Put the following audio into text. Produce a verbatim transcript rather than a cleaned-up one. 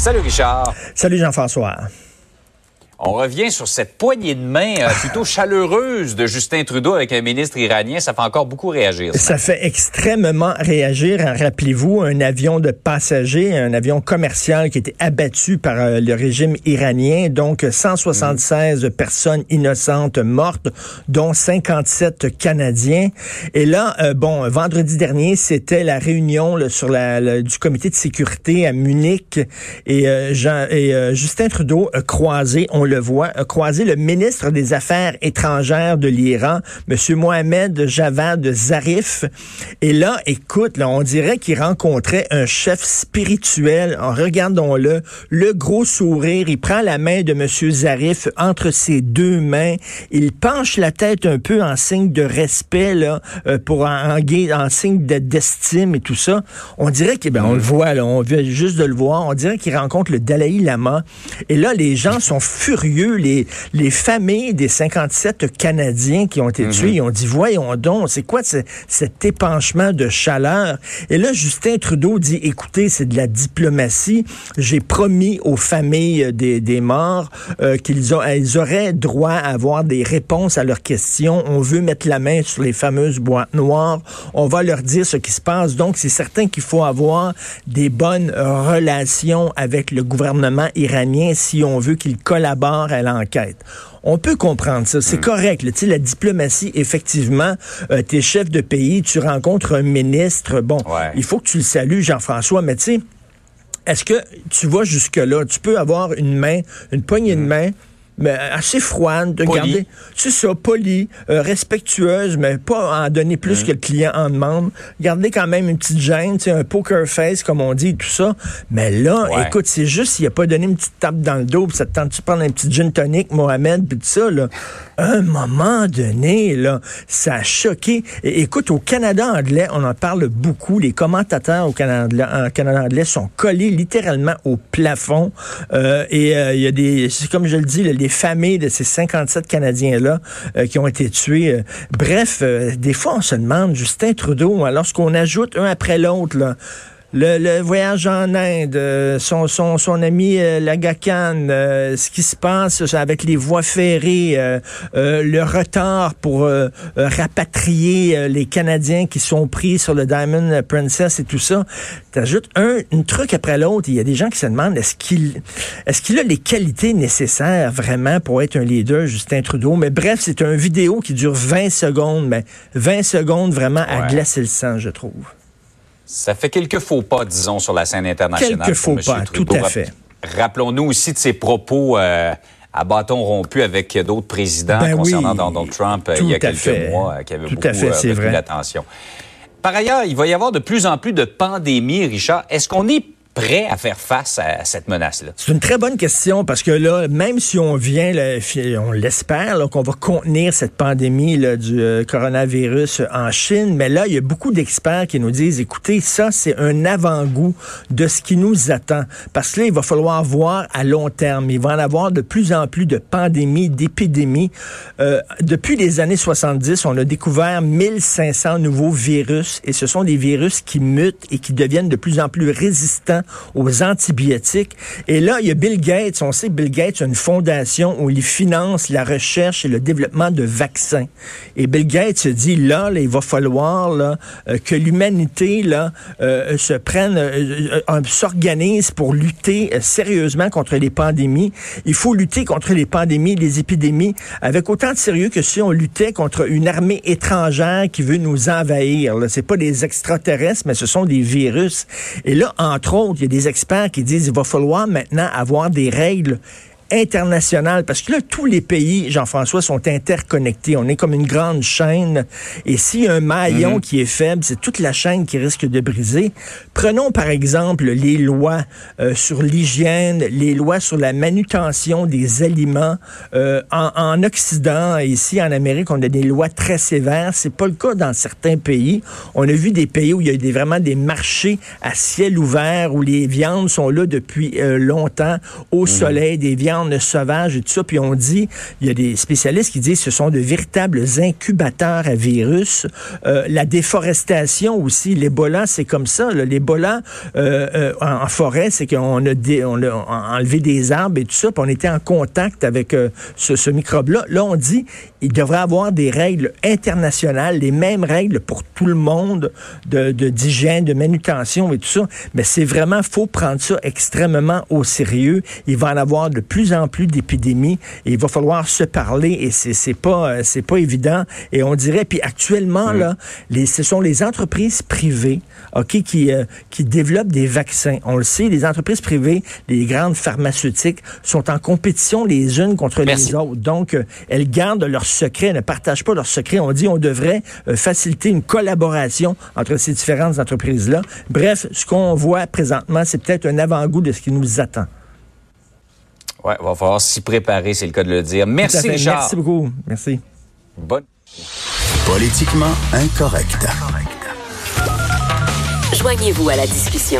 Salut Richard. Salut Jean-François. On revient sur cette poignée de main euh, plutôt chaleureuse de Justin Trudeau avec un ministre iranien. Ça fait encore beaucoup réagir. Ça fait extrêmement réagir. Rappelez-vous, un avion de passagers, un avion commercial qui a été abattu par euh, le régime iranien. Donc, cent soixante-seize mmh. personnes innocentes mortes, dont cinquante-sept Canadiens. Et là, euh, bon, vendredi dernier, c'était la réunion là, sur la, la, du comité de sécurité à Munich. Et, euh, Jean, et euh, Justin Trudeau a croisé, on le voit, a croisé le ministre des Affaires étrangères de l'Iran, M. Mohamed Javad Zarif. Et là, écoute, là, on dirait qu'il rencontrait un chef spirituel. Regardons-le, le gros sourire. Il prend la main de M. Zarif entre ses deux mains. Il penche la tête un peu en signe de respect, là, pour en, en, en signe de, d'estime et tout ça. On dirait que, ben, on le voit, là, on vient juste de le voir. On dirait qu'il rencontre le Dalai Lama. Et là, les gens sont furieux. Les, les familles des cinquante-sept Canadiens qui ont été tués, mm-hmm. ils ont dit, voyons donc, c'est quoi ce, cet épanchement de chaleur? Et là, Justin Trudeau dit, écoutez, c'est de la diplomatie. J'ai promis aux familles des, des morts euh, qu'ils ont, ils auraient droit à avoir des réponses à leurs questions. On veut mettre la main sur les fameuses boîtes noires. On va leur dire ce qui se passe. Donc, c'est certain qu'il faut avoir des bonnes relations avec le gouvernement iranien si on veut qu'il collabore à l'enquête. On peut comprendre ça, c'est mmh. correct. Là, la diplomatie, effectivement, euh, t'es chef de pays, tu rencontres un ministre, bon, ouais. il faut que tu le salues, Jean-François, mais tu sais, est-ce que tu vas jusque-là? Tu peux avoir une main, une poignée mmh. de main, mais assez froide, de poli. garder, c'est ça, polie, euh, respectueuse, mais pas en donner plus mmh. que le client en demande. Garder quand même une petite gêne, tu sais, un poker face, comme on dit, et tout ça. Mais là, ouais. écoute, c'est juste s'il a pas donné une petite tape dans le dos, pis ça te tente de prendre un petit gin tonic, Mohamed, puis tout ça, là. À un moment donné, là, ça a choqué. Et, écoute, au Canada anglais, on en parle beaucoup. Les commentateurs au Canada, en Canada anglais sont collés littéralement au plafond. Euh, et il euh, y a des, c'est comme je le dis, les familles de ces cinquante-sept Canadiens-là euh, qui ont été tués. Euh, bref, euh, des fois, on se demande, Justin Trudeau, hein, lorsqu'on ajoute un après l'autre, là, Le, le voyage en Inde, euh, son, son, son ami euh, Laga Khan, euh, ce qui se passe avec les voies ferrées, euh, euh, le retard pour euh, euh, rapatrier euh, les Canadiens qui sont pris sur le Diamond Princess et tout ça. T'ajoutes un, un truc après l'autre. Il y a des gens qui se demandent est-ce qu'il, est-ce qu'il a les qualités nécessaires vraiment pour être un leader, Justin Trudeau. Mais bref, c'est une vidéo qui dure vingt secondes, mais vingt secondes vraiment ouais. à glacer le sang, je trouve. Ça fait quelques faux pas, disons, sur la scène internationale. Quelques faux pas, Trudeau. Tout à fait. Rappelons-nous aussi de ses propos euh, à bâton rompu avec d'autres présidents ben concernant oui, Donald Trump euh, il y a quelques fait. mois, euh, qui avaient tout beaucoup fait, euh, retenu l'attention. Par ailleurs, il va y avoir de plus en plus de pandémies, Richard. Est-ce qu'on est prêt à faire face à cette menace-là? C'est une très bonne question parce que là, même si on vient, là, on l'espère, là, qu'on va contenir cette pandémie là, du euh, coronavirus en Chine, mais là, il y a beaucoup d'experts qui nous disent, écoutez, ça, c'est un avant-goût de ce qui nous attend. Parce que là, il va falloir voir à long terme. Il va en avoir de plus en plus de pandémies, d'épidémies. Euh, depuis les années soixante-dix, on a découvert mille cinq cents nouveaux virus et ce sont des virus qui mutent et qui deviennent de plus en plus résistants aux antibiotiques. Et là, il y a Bill Gates. On sait que Bill Gates a une fondation où il finance la recherche et le développement de vaccins. Et Bill Gates se dit, là, là il va falloir là, euh, que l'humanité là, euh, se prenne, euh, euh, s'organise pour lutter euh, sérieusement contre les pandémies. Il faut lutter contre les pandémies, les épidémies, avec autant de sérieux que si on luttait contre une armée étrangère qui veut nous envahir. Là. C'est pas des extraterrestres, mais ce sont des virus. Et là, entre autres, il y a des experts qui disent qu'il va falloir maintenant avoir des règles internationale, parce que là, tous les pays, Jean-François, sont interconnectés. On est comme une grande chaîne, et s'il y a un maillon mmh. qui est faible, c'est toute la chaîne qui risque de briser. Prenons, par exemple, les lois euh, sur l'hygiène, les lois sur la manutention des aliments. Euh, en, en Occident, ici, en Amérique, on a des lois très sévères. C'est pas le cas dans certains pays. On a vu des pays où il y a des, vraiment des marchés à ciel ouvert, où les viandes sont là depuis euh, longtemps, au mmh. soleil, des viandes faune sauvage et tout ça. Puis on dit, il y a des spécialistes qui disent que ce sont de véritables incubateurs à virus. Euh, la déforestation aussi, l'Ebola, c'est comme ça. Là. L'Ebola euh, euh, en, en forêt, c'est qu'on a, dé, on a enlevé des arbres et tout ça, puis on était en contact avec euh, ce, ce microbe-là. Là, on dit il devrait avoir des règles internationales, les mêmes règles pour tout le monde, de, de, d'hygiène, de manutention et tout ça. Mais c'est vraiment, faut prendre ça extrêmement au sérieux. Il va en avoir de plus en plus d'épidémies et il va falloir se parler et c'est, c'est pas, c'est pas évident. Et on dirait, puis actuellement, mmh. là, les, ce sont les entreprises privées, OK, qui, euh, qui développent des vaccins. On le sait, les entreprises privées, les grandes pharmaceutiques sont en compétition les unes contre Merci. les autres. Donc, euh, elles gardent leurs secrets, ne partagent pas leurs secrets. On dit on devrait euh, faciliter une collaboration entre ces différentes entreprises-là. Bref, ce qu'on voit présentement, c'est peut-être un avant-goût de ce qui nous attend. Oui, il va falloir s'y préparer, c'est le cas de le dire. Merci, Richard. Merci beaucoup. Merci. Bonne. Politiquement incorrect. Joignez-vous à la discussion.